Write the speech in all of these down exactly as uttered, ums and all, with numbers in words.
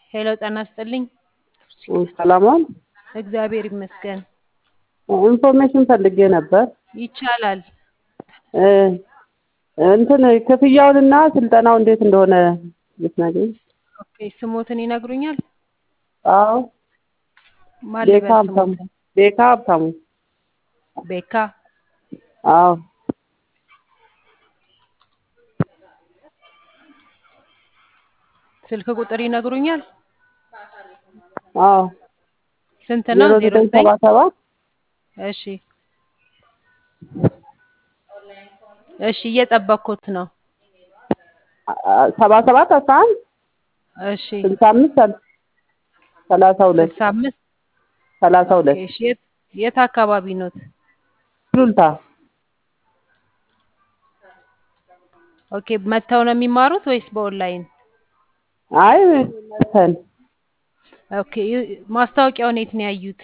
ሄሎ ጤና ይስጥልኝ። ሰላም ዋል። እግዚአብሔር ይመስገን። ኢንፎርሜሽን ፈልጌ ነበር። ይቻላል። እ እንትን ክፍያውንና ስልጠናው እንዴት እንደሆነ ልትነግሪኝ? ኦኬ ስሞትን ይነግሩኛል? አዎ ማን ቤካ ልበል ሀብታሙ። ስሞትን? ቤካ ሀብታሙ። ቤካ አዎ ስልክ ቁጥር ይነግሩኛል? አዎ ስንት ነው? ዜሮ ዜሮ ዘጠኝ ዘጠኝ ሰባ ሰባት እሺ እሺ እየጠበቅኩት ነው። ሰባ ሰባት አስራ አንድ እሺ ስልሳ አምስት ሰላሳ ሁለት ስልሳ አምስት ሰላሳ ኦኬ ሁለት እሺ የት የት አካባቢ ኖት? ሱሉልታ። ኦኬ መተው ነው የሚማሩት ወይስ በኦንላይን? አይ መተን ኦኬ ማስታወቂያውን የት ነው ያዩት?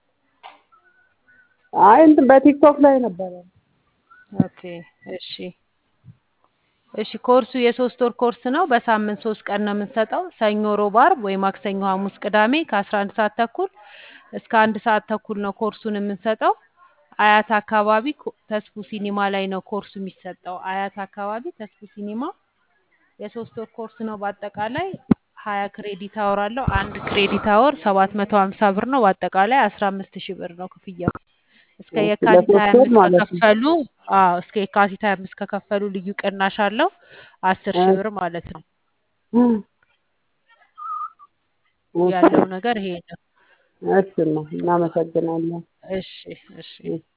አይ እንትን በቲክቶክ ላይ ነበረ። ኦኬ እሺ እሺ ኮርሱ የሶስት ወር ኮርስ ነው። በሳምንት ሶስት ቀን ነው የምንሰጠው። ሰኞ፣ ሮብ፣ ዓርብ ወይ ማክሰኞ፣ ሐሙስ፣ ቅዳሜ ከአስራ አንድ ሰዓት ተኩል እስከ አንድ ሰዓት ተኩል ነው ኮርሱን የምንሰጠው። አያት አካባቢ ኮ- ተስፉ ሲኒማ ላይ ነው ኮርሱ የሚሰጠው። አያት አካባቢ ተስፉ ሲኒማ የሶስት ወር ኮርስ ነው። በአጠቃላይ ሀያ ክሬዲት አወር አለው። አንድ ክሬዲት አወር ሰባት መቶ ሀምሳ ብር ነው። በአጠቃላይ አስራ አምስት ሺህ ብር ነው ክፍያው። እስከ የካቲት ለሶስት ወር 25 ማለት ነው። ከከፈሉ አዎ እስከ የካቲት ሃያ አምስት ከከፈሉ ልዩ ቅናሽ አለው አስር ሺህ ብር ማለት ነው። ያለው ነገር ይሄ ነው። እሺ ነው። እናመሰግናለን። እሺ እሺ